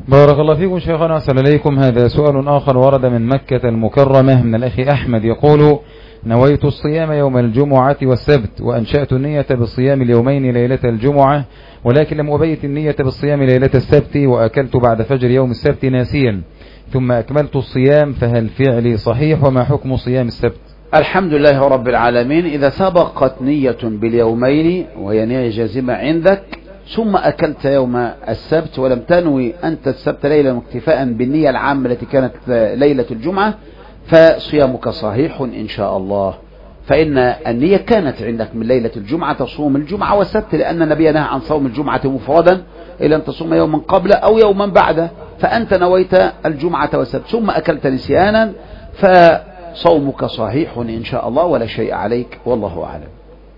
بارك الله فيكم شيخنا، أحسن إليكم. هذا سؤال آخر ورد من مكة المكرمة من الأخ أحمد، يقول: نويت الصيام يوم الجمعة والسبت، وأنشأت النية بالصيام اليومين ليلة الجمعة، ولكن لم أبيت النية بالصيام ليلة السبت، وأكلت بعد فجر يوم السبت ناسيا، ثم أكملت الصيام، فهل فعلي صحيح؟ وما حكم صيام السبت؟ الحمد لله رب العالمين. إذا سبقت نية باليومين وهي نية جازمة عندك، ثم أكلت يوم السبت ولم تنوي أنت السبت ليلة اكتفاء بالنية العامة التي كانت ليلة الجمعة، فصيامك صحيح إن شاء الله. فإن النية كانت عندك من ليلة الجمعة تصوم الجمعة والسبت، لأن النبي نهى عن صوم الجمعة مفردا إلا أن تصوم يوما قبل أو يوما بعد، فأنت نويت الجمعة والسبت ثم أكلت نسيانا، فصومك صحيح إن شاء الله ولا شيء عليك، والله أعلم.